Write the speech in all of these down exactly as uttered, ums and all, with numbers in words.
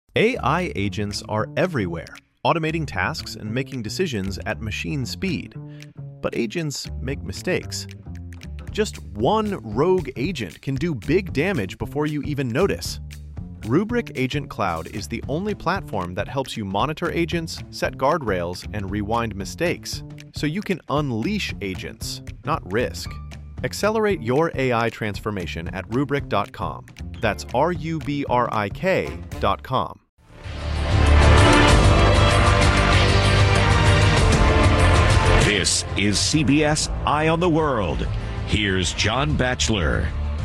A I agents are everywhere, automating tasks and making decisions at machine speed. But agents make mistakes. Just one rogue agent can do big damage before you even notice. Rubrik Agent Cloud is the only platform that helps you monitor agents, set guardrails, and rewind mistakes, so you can unleash agents, not risk. Accelerate your A I transformation at rubrik dot com. That's R U B R I K dot com. This is C B S Eye on the World. Here's John Batchelor.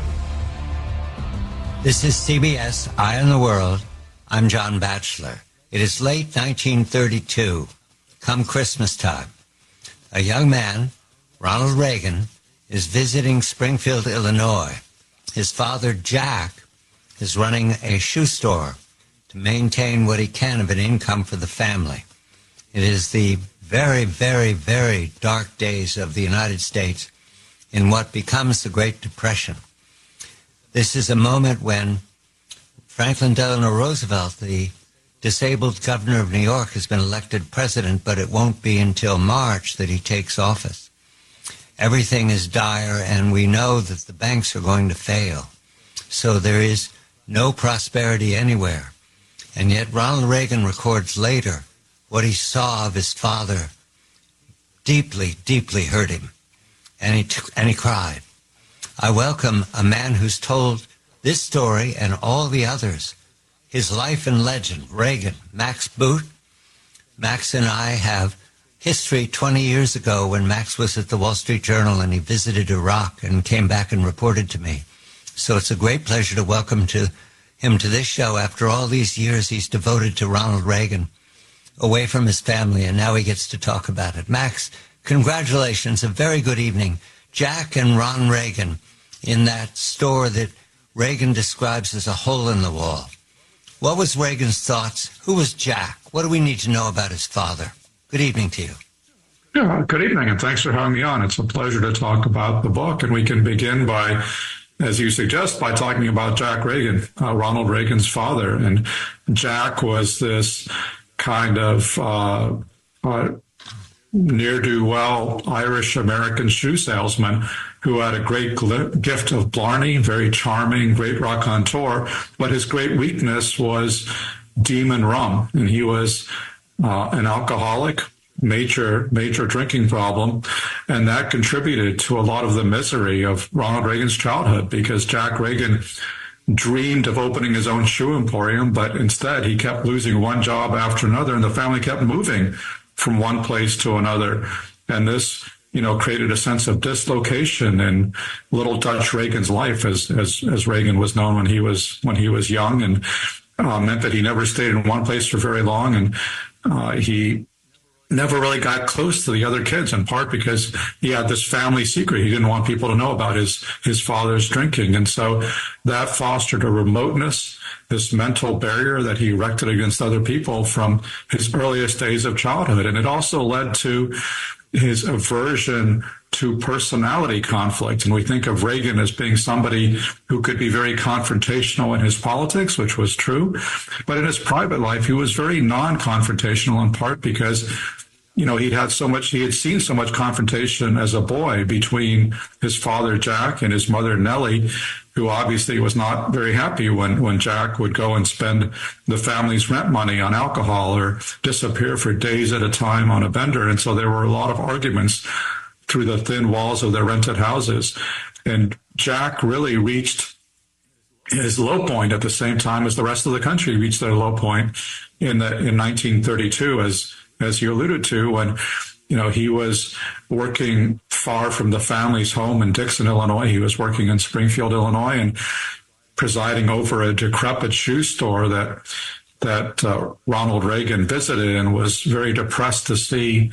This is C B S Eye on the World. I'm John Batchelor. It is late nineteen thirty-two, come Christmas time. A young man, Ronald Reagan, is visiting Springfield, Illinois. His father, Jack, is running a shoe store to maintain what he can of an income for the family. It is the very, very, very dark days of the United States in what becomes the Great Depression. This is a moment when Franklin Delano Roosevelt, the disabled governor of New York, has been elected president, but it won't be until March that he takes office. Everything is dire, and we know that the banks are going to fail. So there is no prosperity anywhere. And yet Ronald Reagan records later what he saw of his father deeply, deeply hurt him. And he, t- and he cried. I welcome a man who's told this story and all the others. His life and legend, Reagan, Max Boot. Max and I have history twenty years ago when Max was at the Wall Street Journal and he visited Iraq and came back and reported to me. So it's a great pleasure to welcome to him to this show. After all these years he's devoted to Ronald Reagan, away from his family, and now he gets to talk about it. Max, congratulations. A very good evening. Jack and Ron Reagan in that store that Reagan describes as a hole in the wall. What was Reagan's thoughts? Who was Jack? What do we need to know about his father? Good evening to you. Yeah, good evening, and thanks for having me on. It's a pleasure to talk about the book, and we can begin by, as you suggest, by talking about Jack Reagan, uh, Ronald Reagan's father. And Jack was this kind of uh, uh, ne'er-do-well Irish-American shoe salesman who had a great gl- gift of blarney, very charming, great raconteur, but his great weakness was demon rum, and he was uh, an alcoholic, major, major drinking problem, and that contributed to a lot of the misery of Ronald Reagan's childhood, because Jack Reagan dreamed of opening his own shoe emporium, but instead he kept losing one job after another, and the family kept moving from one place to another. And this, you know, created a sense of dislocation in little Dutch Reagan's life, as as, as Reagan was known when he was when he was young, and uh, meant that he never stayed in one place for very long, and uh, he never really got close to the other kids, in part because he had this family secret. He didn't want people to know about his, his father's drinking. And so that fostered a remoteness, this mental barrier that he erected against other people from his earliest days of childhood. And it also led to his aversion to personality conflict. And we think of Reagan as being somebody who could be very confrontational in his politics, which was true. But in his private life, he was very non-confrontational, in part because, you know, he'd had so much, he had seen so much confrontation as a boy between his father, Jack, and his mother, Nellie, who obviously was not very happy when, when Jack would go and spend the family's rent money on alcohol or disappear for days at a time on a bender. And so there were a lot of arguments through the thin walls of their rented houses. And Jack really reached his low point at the same time as the rest of the country reached their low point in the, in nineteen thirty-two, as, as you alluded to, when, you know, he was working far from the family's home in Dixon, Illinois. He was working in Springfield, Illinois, and presiding over a decrepit shoe store that, that uh, Ronald Reagan visited, and was very depressed to see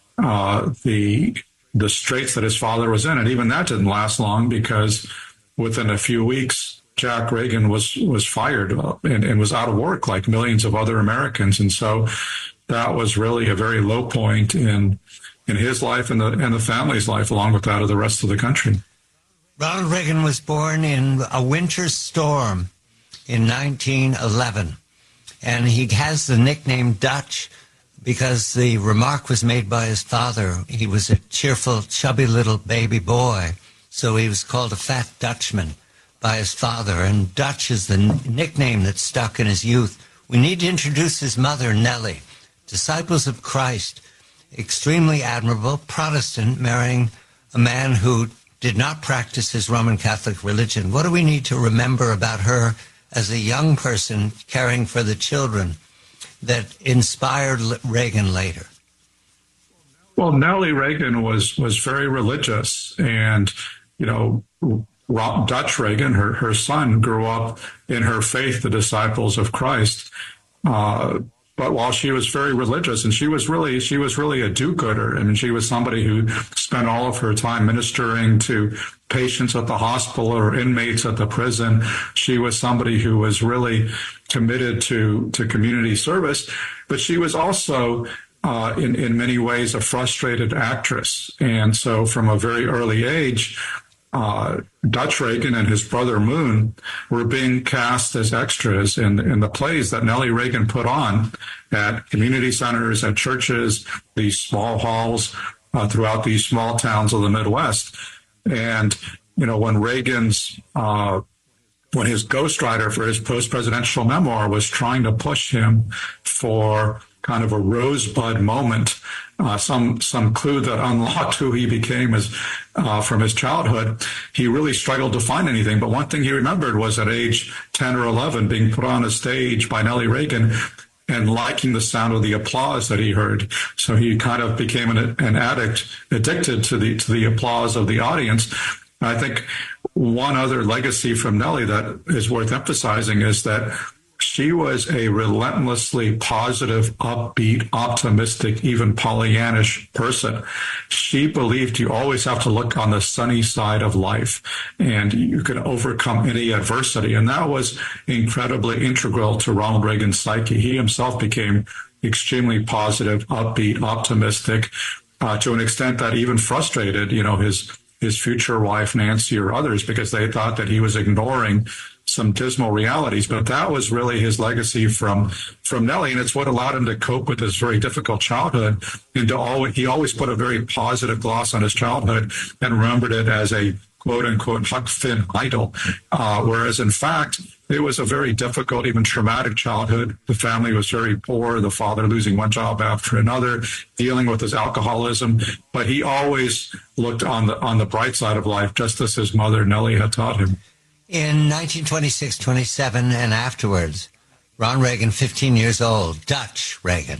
uh, the, the straits that his father was in. And even that didn't last long, because within a few weeks, Jack Reagan was, was fired and, and was out of work like millions of other Americans. And so that was really a very low point in, in his life and the, and the family's life, along with that of the rest of the country. Ronald Reagan was born in a winter storm in nineteen eleven. And he has the nickname Dutch because the remark was made by his father. He was a cheerful, chubby little baby boy, so he was called a fat Dutchman by his father. And Dutch is the n- nickname that stuck in his youth. We need to introduce his mother, Nellie, Disciples of Christ, extremely admirable Protestant, marrying a man who did not practice his Roman Catholic religion. What do we need to remember about her as a young person caring for the children that inspired Reagan later? Well, Nellie Reagan was was very religious, and you know, Dutch Reagan, her her son, grew up in her faith, the Disciples of Christ. Uh, But while she was very religious, and she was really, she was really a do-gooder. I mean, she was somebody who spent all of her time ministering to patients at the hospital or inmates at the prison. She was somebody who was really committed to, to community service, but she was also, uh, in, in many ways, a frustrated actress. And so from a very early age, Uh, Dutch Reagan and his brother Moon were being cast as extras in, in the plays that Nellie Reagan put on at community centers, at churches, these small halls uh, throughout these small towns of the Midwest. And, you know, when Reagan's, uh, when his ghostwriter for his post-presidential memoir was trying to push him for kind of a rosebud moment, uh, some some clue that unlocked who he became as uh, from his childhood, he really struggled to find anything. But one thing he remembered was at age ten or eleven, being put on a stage by Nellie Reagan and liking the sound of the applause that he heard. So he kind of became an, an addict, addicted to the to the applause of the audience. And I think one other legacy from Nellie that is worth emphasizing is that she was a relentlessly positive, upbeat, optimistic, even Pollyannish person. She believed you always have to look on the sunny side of life and you can overcome any adversity. And that was incredibly integral to Ronald Reagan's psyche. He himself became extremely positive, upbeat, optimistic, uh, to an extent that even frustrated, you know, his his future wife, Nancy, or others, because they thought that he was ignoring some dismal realities. But that was really his legacy from from Nellie, and it's what allowed him to cope with his very difficult childhood. And to always, he always put a very positive gloss on his childhood and remembered it as a quote-unquote Huck Finn idol, uh, whereas in fact, it was a very difficult, even traumatic childhood. The family was very poor, the father losing one job after another, dealing with his alcoholism, but he always looked on the on the bright side of life, just as his mother, Nellie, had taught him. In nineteen twenty-six twenty-seven and afterwards, Ron Reagan, fifteen years old, Dutch Reagan,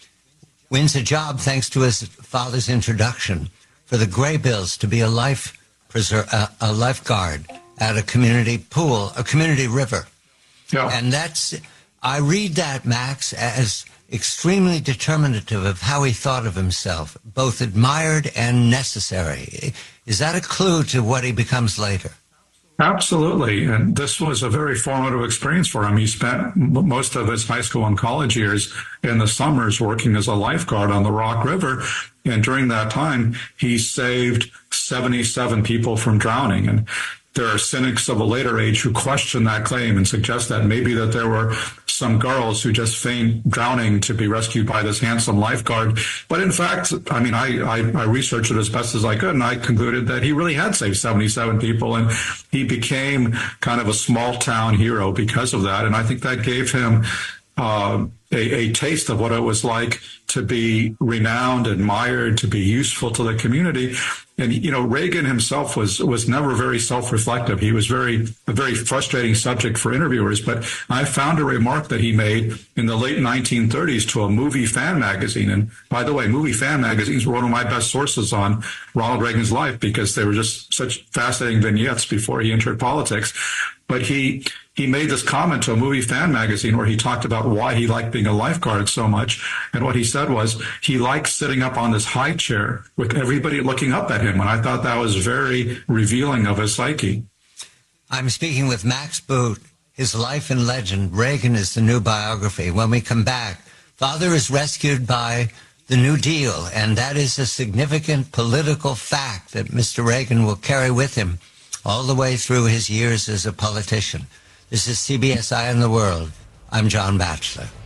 wins a job thanks to his father's introduction for the Graybills to be a life preser- a, a lifeguard at a community pool, a community river. Yeah. And that's, I read that, Max, as extremely determinative of how he thought of himself, both admired and necessary. Is that a clue to what he becomes later? Absolutely. And this was a very formative experience for him. He spent most of his high school and college years in the summers working as a lifeguard on the Rock River. And during that time, he saved seventy-seven people from drowning. And there are cynics of a later age who question that claim and suggest that maybe that there were some girls who just feigned drowning to be rescued by this handsome lifeguard. But in fact, I mean, I, I, I researched it as best as I could, and I concluded that he really had saved seventy-seven people, and he became kind of a small town hero because of that. And I think that gave him uh, a, a taste of what it was like to be renowned, admired, to be useful to the community. And, you know, Reagan himself was was never very self-reflective. He was very a very frustrating subject for interviewers. But I found a remark that he made in the late nineteen thirties to a movie fan magazine. And by the way, movie fan magazines were one of my best sources on Ronald Reagan's life because they were just such fascinating vignettes before he entered politics. But he he made this comment to a movie fan magazine where he talked about why he liked being a lifeguard so much. And what he said was he liked sitting up on this high chair with everybody looking up at him. And I thought that was very revealing of his psyche. I'm speaking with Max Boot, his life and legend. Reagan is the new biography. When we come back, Father is rescued by the New Deal. And that is a significant political fact that Mister Reagan will carry with him all the way through his years as a politician. This is C B S Eye on the World. I'm John Batchelor.